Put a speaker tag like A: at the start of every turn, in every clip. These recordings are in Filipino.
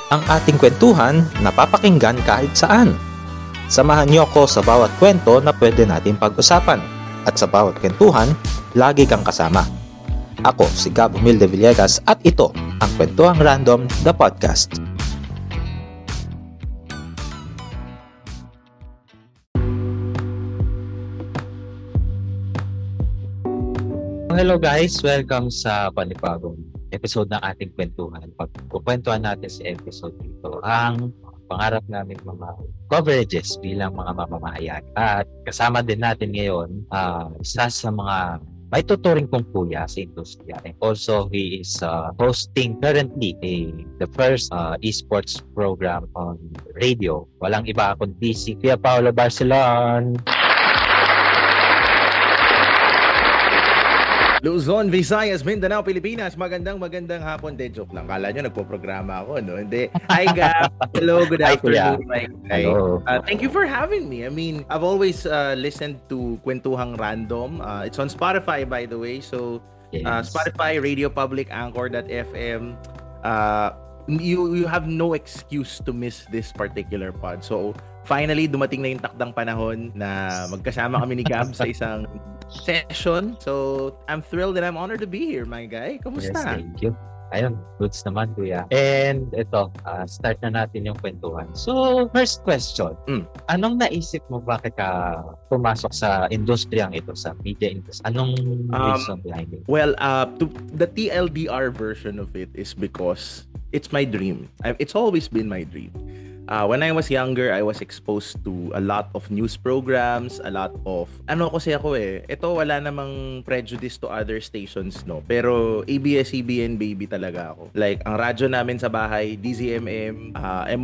A: Ang ating kwentuhan napapakinggan kahit saan. Samahan niyo ako sa bawat kwento na pwede natin pag-usapan. At sa bawat kwentuhan, lagi kang kasama. Ako si Gab Humilde Villegas at ito ang Kwentuhang Random, the podcast. Hello guys, welcome sa panibagong episode ng ating kwentuhan. Pagkukwentuhan natin sa episode dito ang pangarap namin mga coverages bilang mga mamamayan. At kasama din natin ngayon isa sa mga may tuturing kong kuya sa industriya. And also, he is hosting currently the first esports program on radio. Walang iba kundi si Kuya Paolo Barcelon.
B: Luzon, Visayas, Mindanao, Pilipinas. Magandang hapon. De, joke lang. Kala nyo nagpo-programa ako, no? Hindi. Hi, Gab. Hello, good afternoon, my guy.
A: Hello.
B: Thank you for having me. I mean, I've always listened to Kwentuhang Random. It's on Spotify, by the way. So,
A: Yes.
B: Spotify, Radio Public, Anchor.fm. You have no excuse to miss this particular pod. So, finally, dumating na yung takdang panahon na magkasama kami ni Gab sa isang session. So, I'm thrilled and I'm honored to be here, my guy. Kumusta?
A: Yes, thank you. Ayun, goods naman, kuya. And ito, start na natin yung kwentuhan. So, first question. Anong naisip mo bakit ka pumasok sa industriyang ito, sa media industry? Anong reason behind it?
B: Well, the TLDR version of it is because it's my dream. It's always been my dream. When I was younger, I was exposed to a lot of news programs, a lot of... kasi ako ito wala namang prejudice to other stations, no? Pero ABS-CBN baby talaga ako. Like, ang radyo namin sa bahay, DZMM,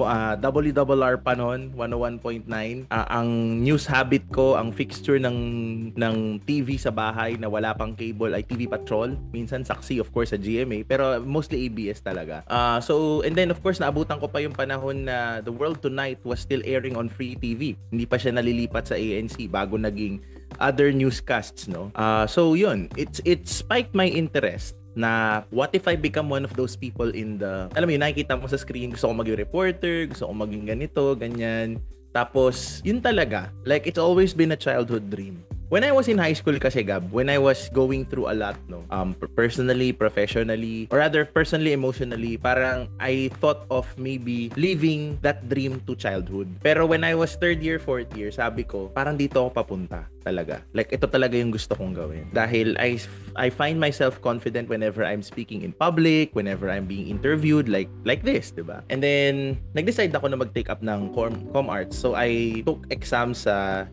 B: WRR pa noon, 101.9. Ang news habit ko, ang fixture ng TV sa bahay na wala pang cable ay TV Patrol. Minsan saksi, of course, sa GMA. Pero mostly ABS talaga. And then, of course, naabutan ko pa yung panahon na The World Tonight was still airing on Free TV. Hindi pa siya nalilipat sa ANC bago naging other newscasts, no? So yun, it spiked my interest na what if I become one of those people in the... Alam mo yun, nakikita mo sa screen, gusto ko maging reporter, gusto ko maging ganito, ganyan. Tapos, yun talaga. Like, it's always been a childhood dream. When I was in high school kasi, Gab, when I was going through a lot, no, personally, professionally, or rather personally, emotionally, parang I thought of maybe leaving that dream to childhood. Pero when I was third year, fourth year, sabi ko, parang dito ako papunta talaga. Like, ito talaga yung gusto kong gawin. Dahil I find myself confident whenever I'm speaking in public, whenever I'm being interviewed, like this, diba? And then, nag-decide ako na mag-take up ng Com Arts. So, I took exams sa...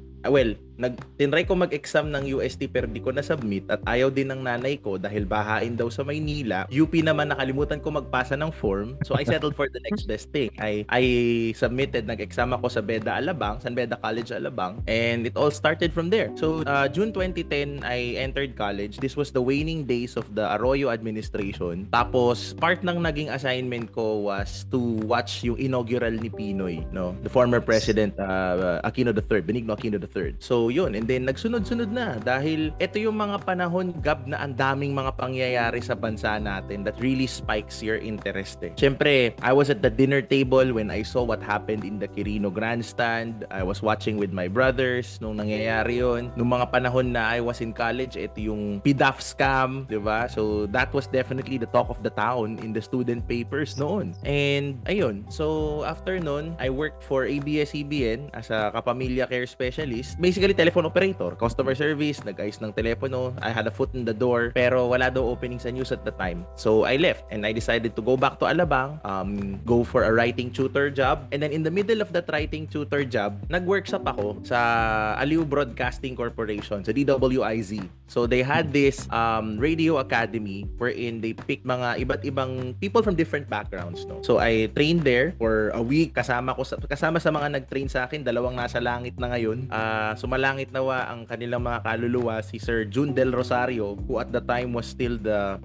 B: tinry ko mag-exam ng UST pero di ko na-submit at ayaw din ng nanay ko dahil bahain daw sa Maynila. UP naman, nakalimutan ko magpasa ng form. So I settled for the next best thing. I submitted, nag-exam ako sa Beda Alabang, San Beda College Alabang, and it all started from there. So June 2010, I entered college. This was the waning days of the Arroyo administration. Tapos part ng naging assignment ko was to watch yung inaugural ni Pinoy, no? The former president Aquino III, Benigno Aquino III. So yun, and then nagsunod-sunod na dahil ito yung mga panahon, Gab, na ang daming mga pangyayari sa bansa natin that really spikes your interest. Siyempre, I was at the dinner table when I saw what happened in the Quirino Grandstand. I was watching with my brothers nung nangyayari yun. Nung mga panahon na I was in college, ito yung PDAF scam, di ba? So that was definitely the talk of the town in the student papers noon. And ayun, so after noon, I worked for ABS-CBN as a kapamilya care specialist. Basically, telephone operator, customer service, nag-ayos ng telepono. I had a foot in the door, pero wala daw opening sa news at the time. So I left and I decided to go back to Alabang, go for a writing tutor job. And then in the middle of that writing tutor job, nag-workshop ako sa Aliw Broadcasting Corporation, sa DWIZ. So they had this radio academy wherein they pick mga iba't ibang people from different backgrounds, no. So I trained there for a week, kasama sa mga nag-train sa akin, dalawang nasa langit na ngayon. Sumalangit nawa ang kanilang mga kaluluwa, si Sir Jun Del Rosario, who at the time was still the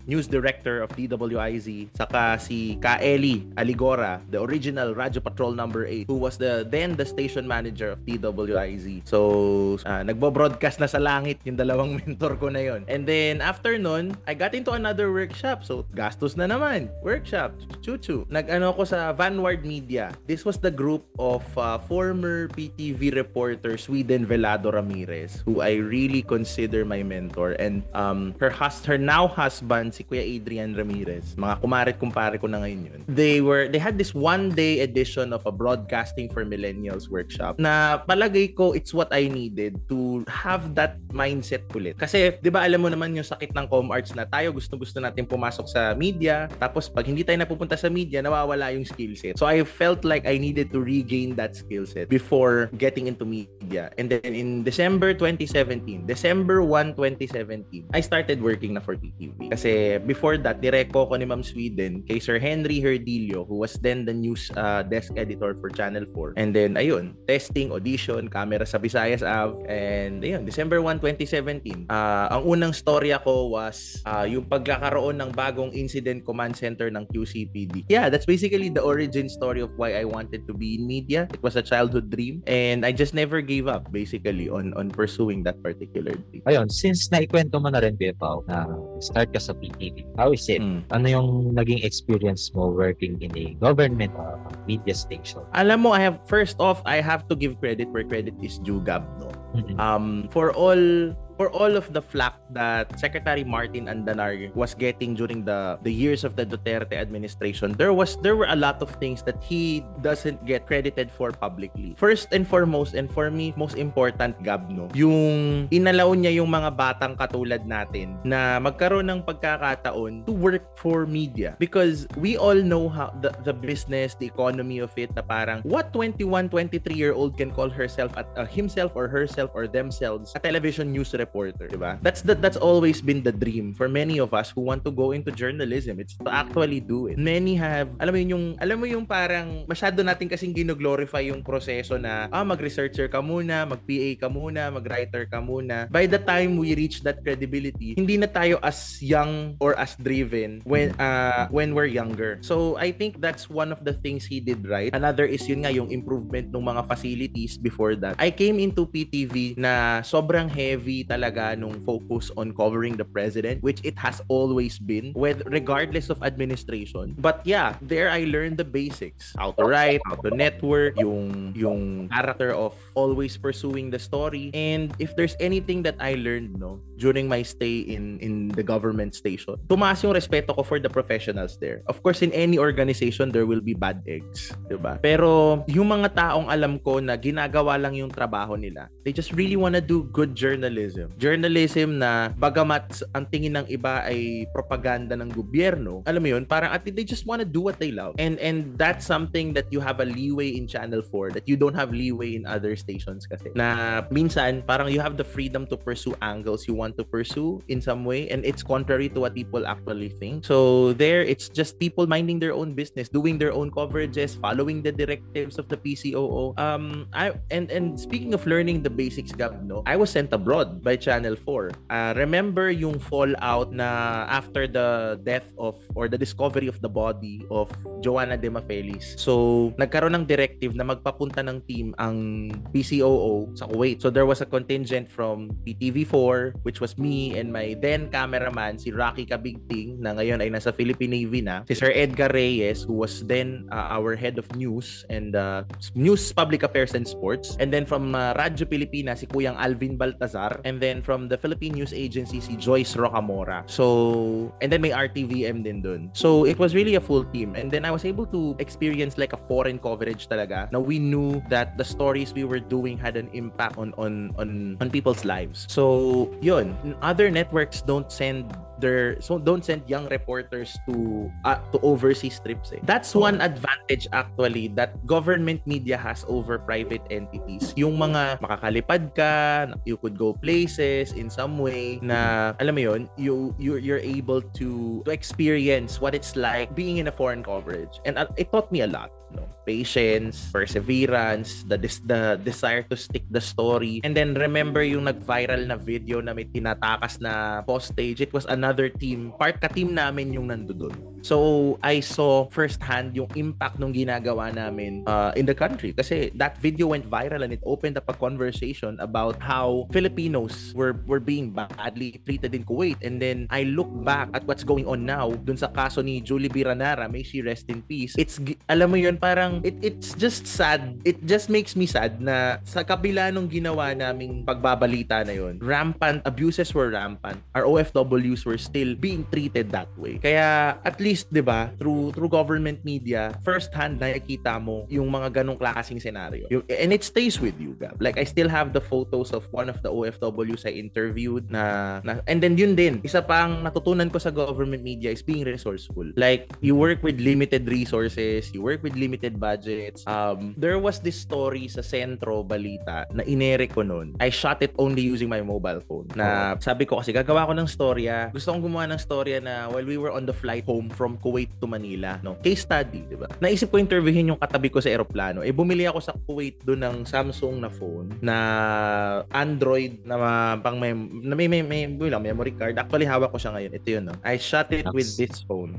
B: news director of DWIZ, saka si Ka Eli Aligora, the original Radyo Patrol number 8, who was the station manager of DWIZ. So, nagbo-broadcast na sa langit yung dalawang mentor ko na yon. And then, after nun, I got into another workshop. So, gastos na naman. Workshop. Chuchu. Nag-ano ko sa Vanguard Media. This was the group of former PTV reporter Sweden Velado Ramirez, who I really consider my mentor. And her now husband, si Kuya Adrian Ramirez, mga kumaret-kumpare ko na ngayon yun. They had this one-day edition of a Broadcasting for Millennials workshop na palagay ko it's what I needed to have that mindset ulit. Kasi, di ba alam mo naman yung sakit ng ComArts na tayo gusto natin pumasok sa media, tapos pag hindi tayo napupunta sa media, nawawala yung skill set. So I felt like I needed to regain that skill set before getting into media. And then in December 1, 2017, I started working na for PTV. Kasi before that, direko ko ni Ma'am Sweden kay Sir Henry Herdilio, who was then the news desk editor for Channel 4. And then, ayun, testing, audition, camera sa Visayas Ave. And ayun, December 1, 2017, ang unang storya ko was yung pagkakaroon ng bagong incident command center ng QCPD. Yeah, that's basically the origin story of why I wanted to be in media. It was a childhood dream and I just never gave up basically on pursuing that particular dream.
A: Ayun, since naikwento mo na rin, Kuya Pao, na start ka sa PTV, how is it? Ano yung naging experience mo working in a government media station?
B: Alam mo, first off, I have to give credit where credit is due, Gab, no? For all of the flack that Secretary Martin Andanar was getting during the years of the Duterte administration, there were a lot of things that he doesn't get credited for publicly. First and foremost, and for me, most important, Gab, no? Yung inalaw niya yung mga batang katulad natin na magkaroon ng pagkakataon to work for media. Because we all know how the business, the economy of it, na parang what 21, 23-year-old can call himself or herself or themselves a television news reporter, diba? That's always been the dream for many of us who want to go into journalism. It's to actually do it. Many have, alam mo yung parang masyado natin kasing gino-glorify yung proseso na mag-researcher ka muna, mag-PA ka muna, mag-writer ka muna. By the time we reach that credibility, hindi na tayo as young or as driven when we're younger. So I think that's one of the things he did right. Another is yun nga, yung improvement ng mga facilities before that. I came into PTV na sobrang heavy talaga nung focus on covering the president, which it has always been, regardless of administration. But yeah, there I learned the basics. How to write, how to network, yung character of always pursuing the story. And if there's anything that I learned, no, during my stay in the government station, tumaas yung respeto ko for the professionals there. Of course, in any organization, there will be bad eggs, diba? Pero yung mga taong alam ko na ginagawa lang yung trabaho nila, they just really wanna do good journalism. Journalism na bagamat ang tingin ng iba ay propaganda ng gobyerno, alam mo yun, parang they just wanna do what they love. And that's something that you have a leeway in Channel 4 that you don't have leeway in other stations kasi. Na minsan, parang you have the freedom to pursue angles you want to pursue in some way, and it's contrary to what people actually think. So there, it's just people minding their own business, doing their own coverages, following the directives of the PCOO. And speaking of learning the basics, Gab, no, I was sent abroad by Channel 4. Remember yung fallout na after the death of or the discovery of the body of Joanna De Mafelis. So nagkaroon ng directive na magpapunta ng team ang PCOO sa Kuwait. So there was a contingent from PTV4, which was me and my then cameraman, si Rocky Kabigting, na ngayon ay nasa Philippine Navy na, si Sir Edgar Reyes, who was then our head of news and news, public affairs and sports, and then from Radyo Pilipinas, si Kuyang Alvin Baltazar, and then from the Philippine News Agency, si Joyce Rocamora. So, and then may RTVM din dun. So it was really a full team, and then I was able to experience like a foreign coverage talaga. Now we knew that the stories we were doing had an impact on people's lives. So yun, other networks don't send young reporters to overseas trips. That's one advantage actually that government media has over private entities. Yung mga makakalipad ka, you could go places, voices in some way na, alam mo yun, you're able to experience what it's like being in a foreign coverage. And it taught me a lot. No? Patience, perseverance, the desire to stick the story. And then remember yung nag-viral na video na may tinatakas na postage. It was another team. Ka-team namin yung nandoon. So I saw firsthand yung impact nung ginagawa namin in the country. Kasi that video went viral and it opened up a conversation about how Filipinos were being badly treated in Kuwait. And then I look back at what's going on now dun sa kaso ni Julie Biranara, may she rest in peace. Alam mo yun, parang it's just sad. It just makes me sad na sa kabila nung ginawa naming pagbabalita na yun, abuses were rampant. Our OFWs were still being treated that way. Kaya at least, 'di ba, through government media, first hand nakikita mo yung mga ganong klaseng scenario. And it stays with you, Gab. Like I still have the photos of one of the OFWs I interviewed na and then yun din. Isa pang natutunan ko sa government media is being resourceful. Like you work with limited resources, you work with limited budgets. There was this story sa Sentro Balita na inere ko nun. I shot it only using my mobile phone. Na sabi ko kasi gagawa ko ng storya. Gusto kong gumawa ng storya na while we were on the flight home from Kuwait to Manila, no? Case study, 'di ba? Naisip ko interviewin yung katabi ko sa eroplano. Bumili ako sa Kuwait doon ng Samsung na phone na Android na may memory card. Actually hawak ko siya ngayon. Ito 'yun, no? I shot it with this phone.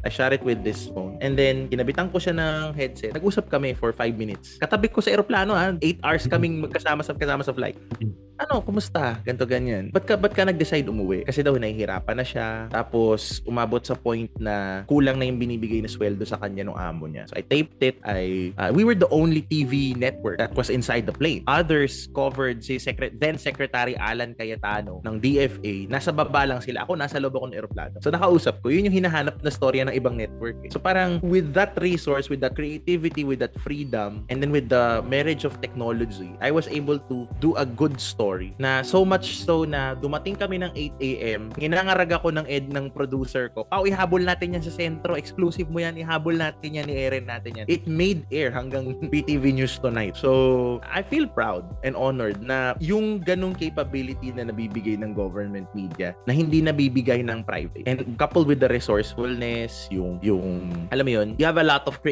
B: And then kinabitan ko siya ng headset. Nag-usap kami for 5 minutes. Katabi ko sa eroplano, 8 hours kaming magkasama sa flight. Ano, kumusta? Ganto ganyan. Ba't ka nag-decide umuwi? Kasi daw nahihirapan na siya. Tapos umabot sa point na kulang na yung binibigay na sweldo sa kanya nung amo niya. So I taped it. We were the only TV network that was inside the plane. Others covered si then Secretary Alan Cayetano ng DFA. Nasa baba lang sila. Ako nasa loob ako ng eroplano. So nakausap ko. Yun yung hinahanap na storya ng ibang network. So parang with that resource, with the creativity, with that freedom, and then with the marriage of technology, I was able to do a good story. Na so much so na dumating kami ng 8 a.m. Ginangarag ako ng producer ko. Ihabol natin yan sa Sentro. Exclusive mo yan. Ihabol natin yan. I-airin natin yan. It made air hanggang PTV News Tonight. So, I feel proud and honored na yung ganung capability na nabibigay ng government media na hindi nabibigay ng private. And coupled with the resourcefulness, yung alam mo yun, you have a lot of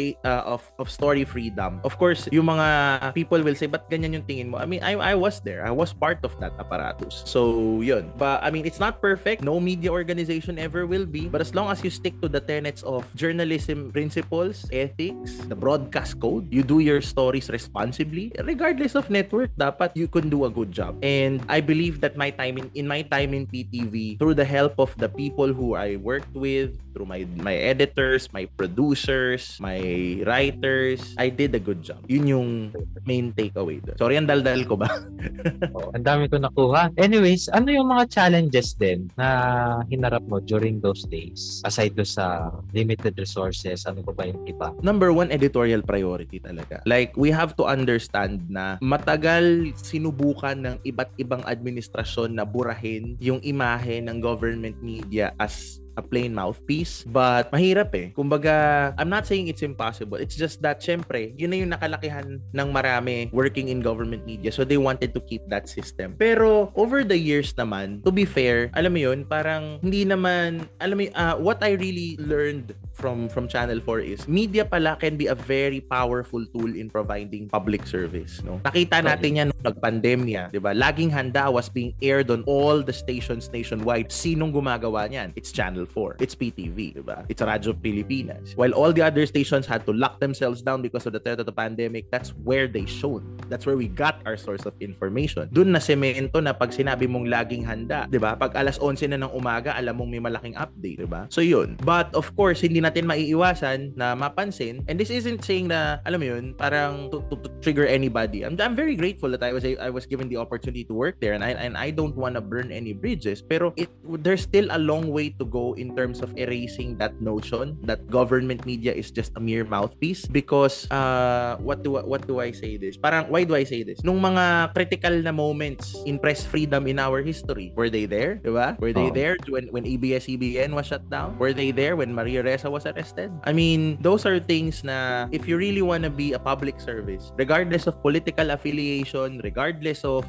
B: story freedom. Of course, yung mga people will say, ba't ganyan yung tingin mo? I mean, I was there. I was part of that apparatus. So, yun. But, I mean, it's not perfect. No media organization ever will be. But as long as you stick to the tenets of journalism principles, ethics, the broadcast code, you do your stories responsibly, regardless of network, dapat you can do a good job. And I believe that in my time in PTV, through the help of the people who I worked with, through my editors, my producers, my writers, I did a good job. Yun yung main takeaway doon. Sorry, ang daldal ko ba?
A: Ang dami ko nakuha. Anyways, ano yung mga challenges din na hinarap mo during those days? Aside do sa limited resources, ano pa ba yung iba?
B: Number one, editorial priority talaga. Like, we have to understand na matagal sinubukan ng iba't ibang administrasyon na burahin yung imahe ng government media as a plain mouthpiece, but mahirap Kumbaga, I'm not saying it's impossible. It's just that, syempre, yun na yung nakalakihan ng marami working in government media. So, they wanted to keep that system. Pero, over the years naman, to be fair, alam mo yun, parang hindi naman, what I really learned from Channel 4 is, media pala can be a very powerful tool in providing public service. No? Nakita natin yan nung nag-pandemya, di ba? Laging Handa was being aired on all the stations nationwide. Sinong gumagawa niyan? It's Channel 4. It's PTV, diba? It's Radyo Pilipinas. While all the other stations had to lock themselves down because of the threat of the pandemic, that's where they shone. That's where we got our source of information. Doon na semento na pag sinabi mong Laging Handa, diba? Pag alas 11 na ng umaga, alam mong may malaking update, diba? So yun. But of course, hindi natin maiiwasan na mapansin, and this isn't saying na, alam mo yun, parang to trigger anybody. I'm very grateful that I was given the opportunity to work there, and I don't want to burn any bridges, pero there's still a long way to go in terms of erasing that notion that government media is just a mere mouthpiece, because what do I say this? Parang why why do I say this? Nung mga critical na moments in press freedom in our history, were they there? Diba? Were they there when ABS-CBN was shut down? Were they there when Maria Ressa was arrested? I mean, those are things na if you really want to be a public service, regardless of political affiliation, regardless of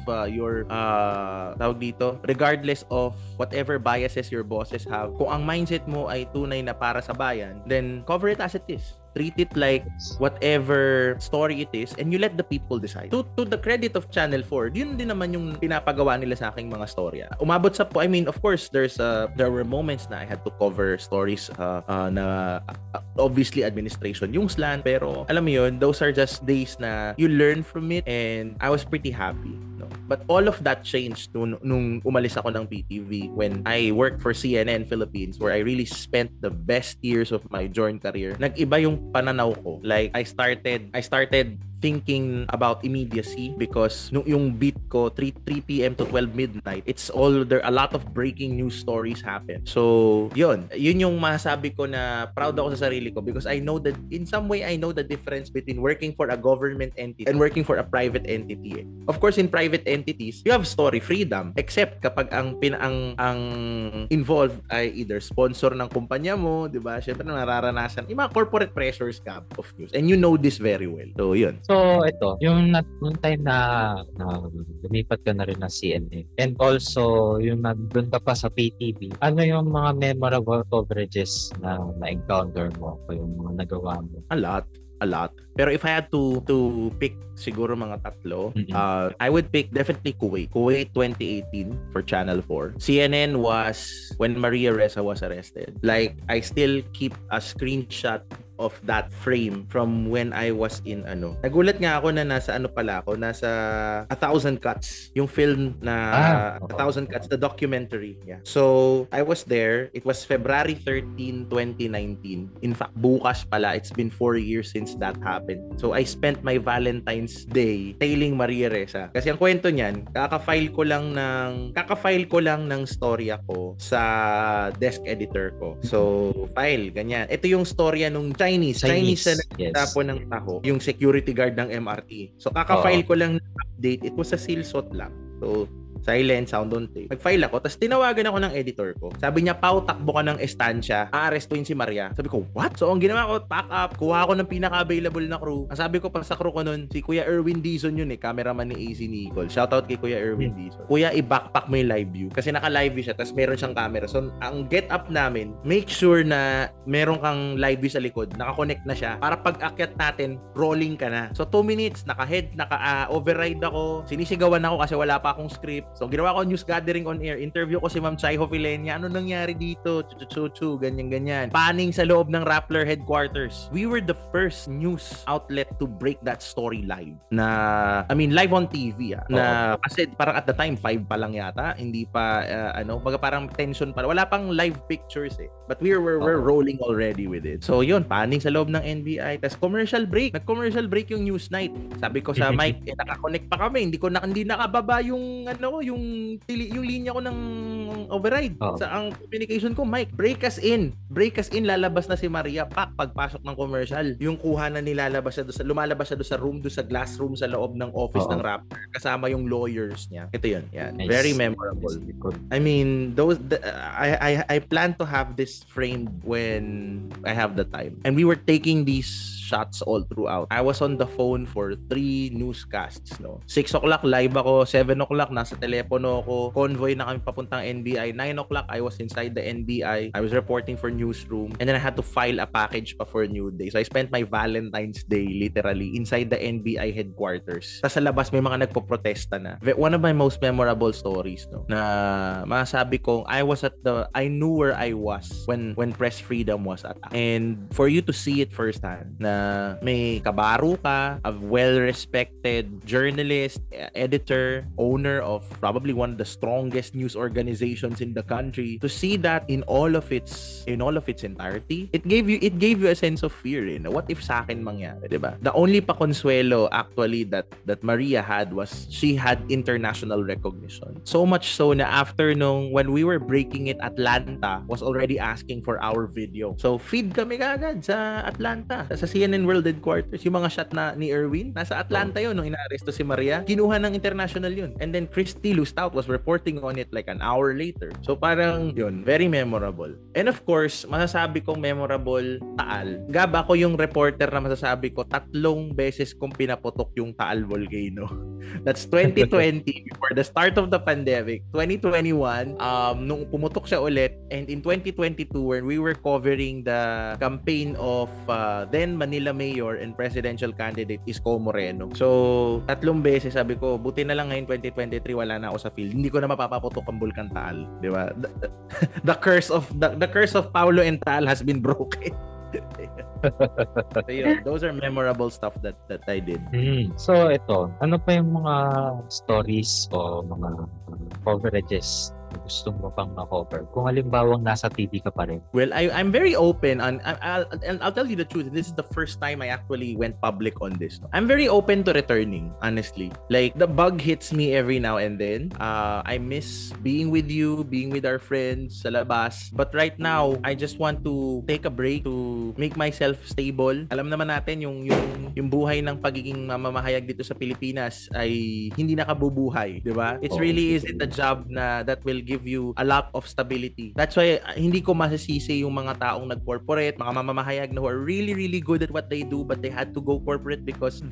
B: regardless of whatever biases your bosses have, kung ang mindset mo ay tunay na para sa bayan, then cover it as it is. Treat it like whatever story it is and you let the people decide. To the credit of Channel 4, yun din naman yung pinapagawa nila sa aking mga storya. Umabot sa I mean, of course, there were moments na I had to cover stories na obviously administration yung slant, pero alam mo yun, those are just days na you learn from it and I was pretty happy. No? But all of that changed nung umalis ako ng PTV when I worked for CNN Philippines, where I really spent the best years of my joint career. Nag-iba yung pananaw ko. Like, I started thinking about immediacy because yung beat ko 3 p.m. to 12 midnight, a lot of breaking news stories happen. So yun yung masasabi ko na proud ako sa sarili ko because I know that in some way I know the difference between working for a government entity and working for a private entity. Of course, in private entities you have story freedom except kapag ang involved ay either sponsor ng kumpanya mo, 'di ba? Syempre nararanasan yung mga corporate pressures ka of news and you know this very well. So yun.
A: So, ito, yung time na lumipat ka na rin na CNN and also yung nandun ka pa sa PTV, ano yung mga memorable coverages na na-encounter mo o yung mga nagawa mo?
B: A lot. Pero if I had to pick siguro mga tatlo, I would pick definitely Kuwait 2018 for Channel 4. CNN was when Maria Ressa was arrested. Like, I still keep a screenshot of that frame from when I was in Nagulat nga ako na nasa nasa 1,000 Cuts, yung film na 1,000 Cuts, the documentary. Yeah. So, I was there. It was February 13, 2019. In fact, bukas pala, it's been 4 years since that happened. So, I spent my Valentine's Day tailing Maria Ressa. Kasi ang kwento niyan, kaka-file ko lang ng storya ko sa desk editor ko. So, file, ganyan. Ito yung storya nung Chinese na nagtapo ng taho, yung security guard ng MRT. So, kaka-file ko lang ng update. It was a silsot lang. So, silent, sound on tape. Nag-file ako, tapos tinawagan ako ng editor ko. Sabi niya, Pao, takbo ka ng estansya. Aarestuin si Maria. Sabi ko, what? So, ang ginawa ko, pack up. Kuha ako ng pinaka-available na crew. Ang sabi ko pa sa crew ko nun, si Kuya Erwin Dizon yun cameraman ni AC Nicole. Shoutout kay Kuya Erwin Dizon. Kuya, i-backpack mo yung live view. Kasi naka-live view siya, tapos meron siyang camera. So, ang get up namin, make sure na meron kang live view sa likod. Naka-connect na siya. Para pag-akyat natin, rolling ka na. So, 2 minutes, naka-head, naka-override ako. Sinisigawan ako kasi wala pa akong script. So, ginawa ko news gathering on air. Interview ko si Ma'am Chaiho Filenya. Ano nangyari dito? Chu-chu-chu, ganyan-ganyan. Panning sa loob ng Rappler headquarters. We were the first news outlet to break that story live. Live on TV. Kasi parang at the time, 5 pa lang yata. Hindi pa, parang tension pa. Wala pang live pictures eh. But we're rolling already with it. So, yun. Panning sa loob ng NBI. Tapos commercial break. Nag-commercial break yung news night. Sabi ko sa Mike, naka-connect pa kami. Hindi nakababa yung linya ko ng override. Sa ang communication ko, Mike, break us in, lalabas na si Maria. Pagpasok ng commercial, yung kuha na lumalabas siya doon sa room, doon sa glass room sa loob ng office ng Rappler, kasama yung lawyers niya. Ito yun. Yan. Nice. Very memorable. I mean, I plan to have this framed when I have the time. And we were taking these shots all throughout. I was on the phone for 3 newscasts. 6 o'clock live ako, 7 o'clock nasa telepono ako, convoy na kami papuntang NBI, 9 o'clock I was inside the NBI, I was reporting for newsroom, and then I had to file a package pa for New Day. So I spent my Valentine's Day literally inside the NBI headquarters. Tapos sa labas may mga nagpo-protesta na. One of my most memorable stories na masasabi kong I knew where I was when press freedom was attacked. And for you to see it firsthand na may kabaro ka, a well-respected journalist, editor, owner of probably one of the strongest news organizations situations in the country, to see that in all of its entirety, it gave you a sense of fear. What if sa akin mangyari, 'di ba? The only pakonsuelo actually that Maria had was she had international recognition. So much so na after when we were breaking it, Atlanta was already asking for our video. So feed kami kagad sa Atlanta, sa CNN World Headquarters. Yung mga shot na ni Erwin, nasa Atlanta yun nung inaaresto si Maria. Kinuha ng international yun. And then Christy Lustau was reporting on it like an hour later. So parang yun, very memorable. And of course, masasabi kong memorable, Taal. Gab, ako yung reporter na masasabi ko 3 beses kong pinaputok yung Taal volcano. That's 2020 before the start of the pandemic. 2021, nung pumutok siya ulit, and in 2022 when we were covering the campaign of then Manila Mayor and presidential candidate Isko Moreno. So, 3 beses sabi ko, buti na lang ngayon 2023 wala na ako sa field. Hindi ko na mapapaputok ang Bulkan Taal, 'di ba? The curse of Paulo and Taal has been broken. So yun, those are memorable stuff that I did.
A: So ito, ano pa yung mga stories o mga coverages na gusto mo pang ma-cover? Kung halimbawang nasa TV ka pa rin.
B: Well, I'm very open and I'll tell you the truth. This is the first time I actually went public on this. I'm very open to returning, honestly. Like, the bug hits me every now and then. I miss being with you, being with our friends sa labas. But right now, I just want to take a break to make myself stable. Alam naman natin yung buhay ng pagiging mamamahayag dito sa Pilipinas ay hindi nakabubuhay, 'di ba? It's really isn't a job na that will give you a lot of stability. That's why hindi ko masisisi yung mga taong nag-corporate, mga mamamahayag na who are really, really good at what they do but they had to go corporate because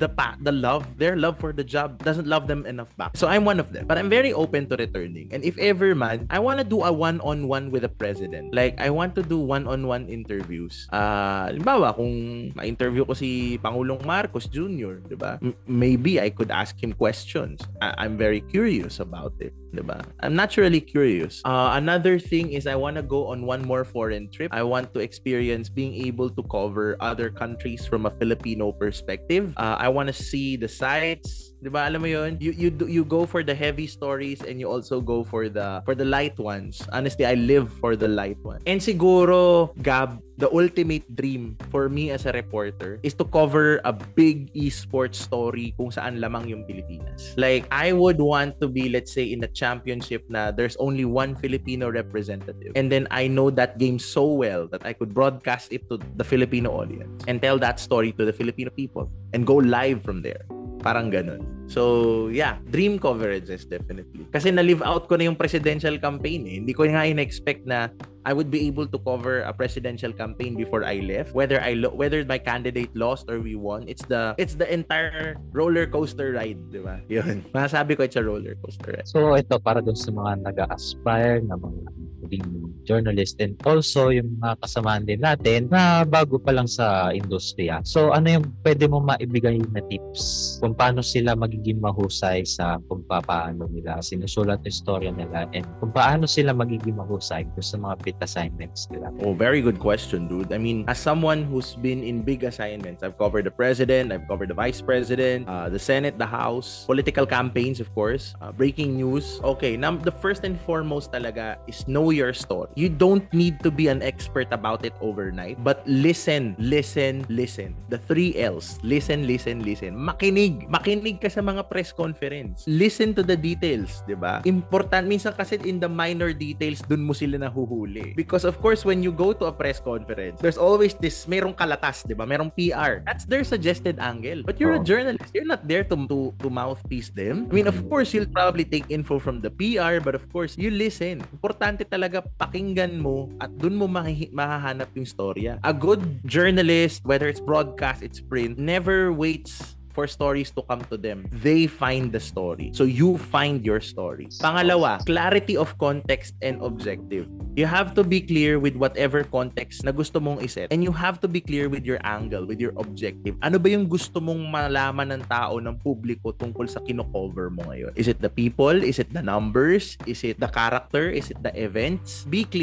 B: their love for the job doesn't love them enough back. So I'm one of them. But I'm very open to returning. And if ever man, I want to do a one-on-one with the president. Like, I want to do one-on-one interviews. Halimbawa, kung ma-interview ko si Pangulong Marcos Jr., di ba? Maybe I could ask him questions. I'm very curious about it. Diba? I'm naturally curious. Another thing is I want to go on one more foreign trip. I want to experience being able to cover other countries from a Filipino perspective. I want to see the sights. Diba? Alam mo yun? You go for the heavy stories and you also go for the light ones. Honestly, I live for the light ones. And siguro, Gab, the ultimate dream for me as a reporter is to cover a big esports story kung saan lamang yung Pilipinas. Like, I would want to be, let's say, in a championship na there's only one Filipino representative. And then I know that game so well that I could broadcast it to the Filipino audience and tell that story to the Filipino people and go live from there. Parang ganun. So, yeah, dream coverages definitely. Kasi na-live out ko na yung presidential campaign eh. Hindi ko nga in-expect na I would be able to cover a presidential campaign before I left. Whether my candidate lost or we won, it's the entire roller coaster ride, di ba? Yun. Masasabi ko it's a roller coaster ride.
A: So, ito para dun sa mga nag-aspire na mga journalist and also yung mga kasamahan din natin na bago pa lang sa industriya. So, ano yung pwede mo maibigay na tips kung paano sila magiging mahusay sa kung paano nila sinusulat yung storya nila and kung paano sila magiging mahusay sa mga bit assignments nila?
B: Oh, very good question, dude. I mean, as someone who's been in big assignments, I've covered the president, I've covered the vice president, the Senate, the House, political campaigns, of course, breaking news. Okay, now the first and foremost talaga is know your story. You don't need to be an expert about it overnight, but listen. The 3 L's. Listen. Makinig ka sa mga press conference. Listen to the details, 'di ba? Important minsan kasi in the minor details dun mo sila nahuhuli. Because of course when you go to a press conference, there's always this merong kalatas, 'di ba? Merong PR. That's their suggested angle. But you're a journalist. You're not there to mouthpiece them. I mean, of course you'll probably take info from the PR, but of course you listen. Importante talaga pakinggan mo at dun mo mahahanap yung storya. A good journalist, whether it's broadcast, it's print, never waits for stories to come to them. They find the story. So you find your story. Pangalawa, clarity of context and objective. You have to be clear with whatever context na gusto mong iset. And you have to be clear with your angle, with your objective. Ano ba yung gusto mong malaman ng tao, ng publiko tungkol sa kino-cover mo ngayon? Is it the people? Is it the numbers? Is it the character? Is it the events? Be clear.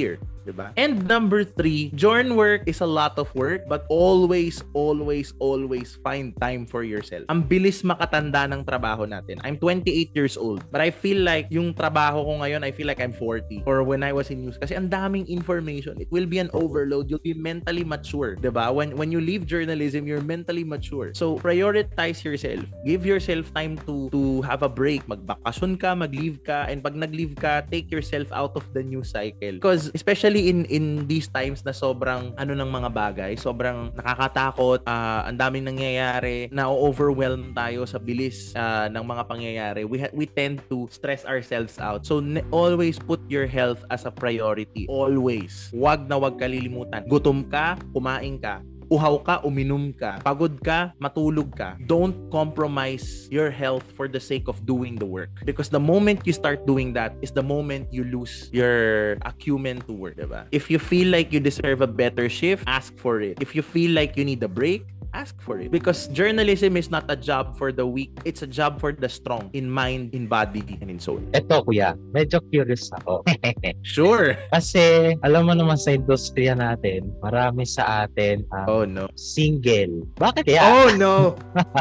B: diba? And number 3, journal work is a lot of work, but always find time for yourself. Ang bilis makatanda ng trabaho natin. I'm 28 years old, but I feel like yung trabaho ko ngayon, I feel like I'm 40 or when I was in news. Kasi ang daming information. It will be an overload. You'll be mentally mature, diba? When you leave journalism, you're mentally mature. So, prioritize yourself. Give yourself time to have a break. Magbakasyon ka, mag-leave ka, and pag nag-leave ka, take yourself out of the news cycle. Because especially in these times na sobrang ng mga bagay, sobrang nakakatakot, ang daming nangyayari, na-overwhelm tayo sa bilis ng mga pangyayari. We tend to stress ourselves out. So always put your health as a priority. Always. Wag kalilimutan. Gutom ka, kumain ka. Uhaw ka, uminom ka. Pagod ka, matulog ka. Don't compromise your health for the sake of doing the work. Because the moment you start doing that is the moment you lose your acumen to work, diba? If you feel like you deserve a better shift, ask for it. If you feel like you need a break, ask for it. Because journalism is not a job for the weak. It's a job for the strong in mind, in body, and in soul.
A: Eto kuya, medyo curious ako.
B: Sure.
A: Kasi alam mo naman sa industriya natin, marami sa atin
B: no.
A: Single. Bakit kaya?
B: Oh no.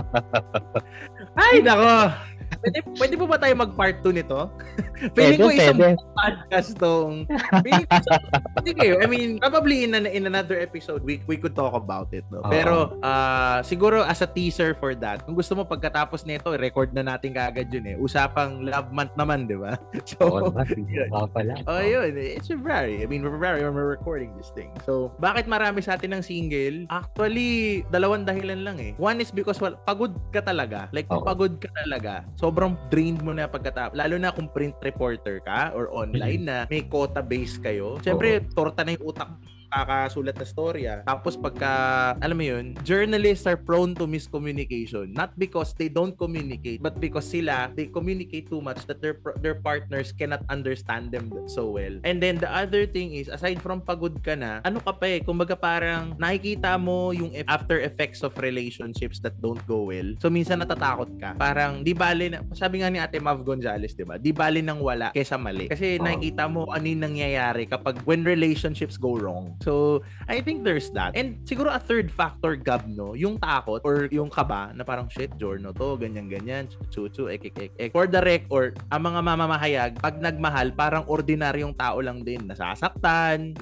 B: Ay nako. Pwede po ba tayo mag-part 2 nito? Feeling ko isang podcast tong. Sige, I mean, probably in another episode we could talk about it, no? Pero siguro as a teaser for that, kung gusto mo pagkatapos nito, record na natin kaagad yun eh. Usapang love month naman, di ba? So, yun. It's February. I mean, February when we're recording this thing. So, bakit marami sa atin ng single? Actually, dalawang dahilan lang eh. One is because pagod ka talaga. Like, pagod ka talaga. Sobrang drained mo na pagkatapos. Lalo na kung print reporter ka or online na may quota base kayo. Siyempre, torta na yung utak kakasulat na storya. Tapos pagka, alam mo yun, journalists are prone to miscommunication. Not because they don't communicate, but because they communicate too much that their partners cannot understand them so well. And then the other thing is, aside from pagod ka na, kumbaga parang nakikita mo yung after effects of relationships that don't go well. So minsan natatakot ka. Parang di bale na, sabi nga ni Ate Mav Gonzales, di ba? Di bale nang wala kesa mali. Kasi nakikita mo ano yung nangyayari kapag when relationships go wrong. So, I think there's that. And siguro a third factor, Gab, no? Yung takot or yung kaba na parang, shit, Jorno to, ganyan-ganyan, chuchu, ek. For the record, ang mga mamamahayag, pag nagmahal, parang ordinaryong tao lang din. Nasasaktan,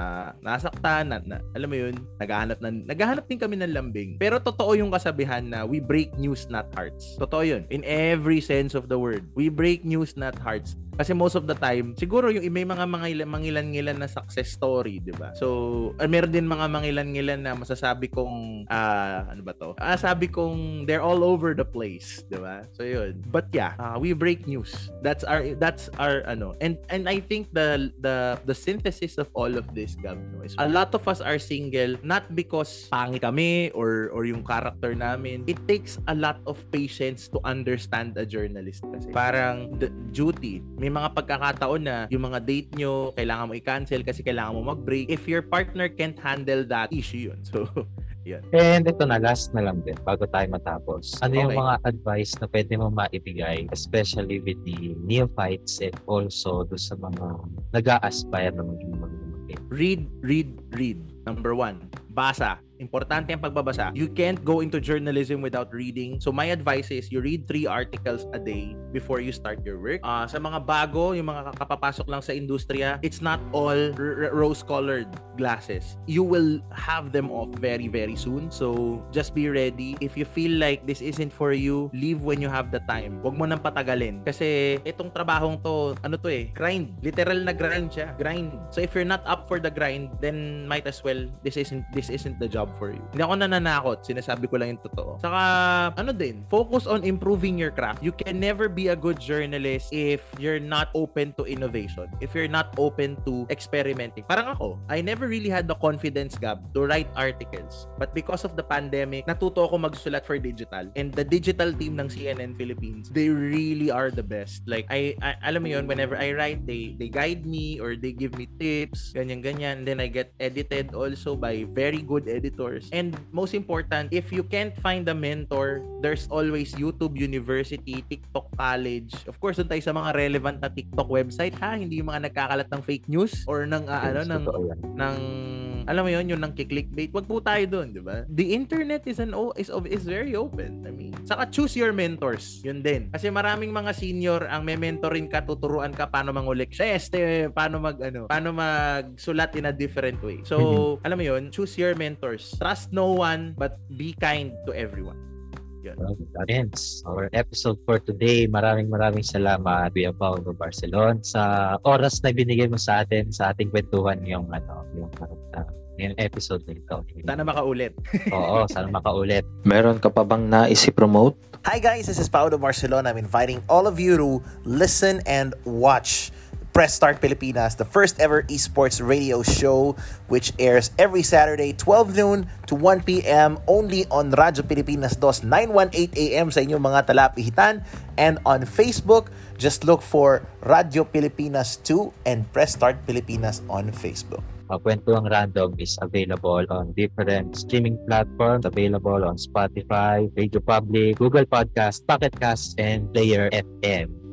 B: alam mo yun, naghahanap din kami ng lambing. Pero totoo yung kasabihan na we break news, not hearts. Totoo yun. In every sense of the word. We break news, not hearts. Kasi most of the time, siguro yung may mga mangilan-ngilan na success story, di ba? So, meron din mga mangilan-ngilan na masasabi kong, sabi kong they're all over the place, di ba? So, yun. But yeah, we break news. That's our and I think the synthesis of all of this, Gab, no, is a lot of us are single not because pangit kami or yung character namin. It takes a lot of patience to understand a journalist kasi. Parang the duty. May mga pagkakataon na yung mga date nyo, kailangan mo i-cancel kasi kailangan mo mag-break. If your partner can't handle that, issue yun. So, yun.
A: And ito na, last na lang din bago tayo matapos. Ano yung mga advice na pwede mo maibigay, especially with the neophytes and also do sa mga nag-a-aspire na maging mag-market?
B: Read. Number 1, basa. Importante ang pagbabasa. You can't go into journalism without reading. So my advice is you read 3 articles a day before you start your work. Sa mga bago, yung mga kapapasok lang sa industriya, it's not all rose-colored glasses. You will have them off very, very soon. So just be ready. If you feel like this isn't for you, leave when you have the time. Huwag mo nang patagalin. Kasi itong trabahong to, grind. Literal na grind siya. Grind. So if you're not up for the grind, then might as well, this isn't the job for you. Hindi ako nananakot. Sinasabi ko lang yung totoo. Saka, focus on improving your craft. You can never be a good journalist if you're not open to innovation. If you're not open to experimenting. Parang ako, I never really had the confidence, Gab, to write articles. But because of the pandemic, natuto ako magsulat for digital. And the digital team ng CNN Philippines, they really are the best. Like, I alam mo yun, whenever I write, they guide me or they give me tips, ganyan. And then I get edited also by very good editors. competitors. And most important, if you can't find a mentor, there's always YouTube University, TikTok College. Of course, doon tayo sa mga relevant na TikTok website, ha? Hindi yung mga nagkakalat ng fake news or ng alam mo yun, yung nang clickbait. Wag po tayo doon, di ba? The internet is very open. I mean, saka choose your mentors. Yun din. Kasi maraming mga senior ang may mentorin ka, tuturuan ka paano mangulik paano magsulat in a different way. So, alam mo yun, choose your mentors. Trust no one, but be kind to everyone.
A: Audience, our episode for today. Maraming salamat, Kuya Paulo Barcelon, sa oras na binigay mo sa atin sa ating kwentuhan yung episode na ito.
B: Sana makaulit.
A: Oo, sana makaulit.
C: Meron ka pa bang nais i-promote?
D: Hi guys, this is Paulo Barcelon. I'm inviting all of you to listen and watch Press Start Pilipinas, the first ever esports radio show, which airs every Saturday, 12 noon to 1 p.m. only on Radyo Pilipinas 2, 918 a.m. sa inyong mga talapihitan. And on Facebook, just look for Radyo Pilipinas 2 and Press Start Pilipinas on Facebook.
A: Kwentuhang Random is available on different streaming platforms, available on Spotify, Radio Public, Google Podcast, Pocket Cast, and Player FM.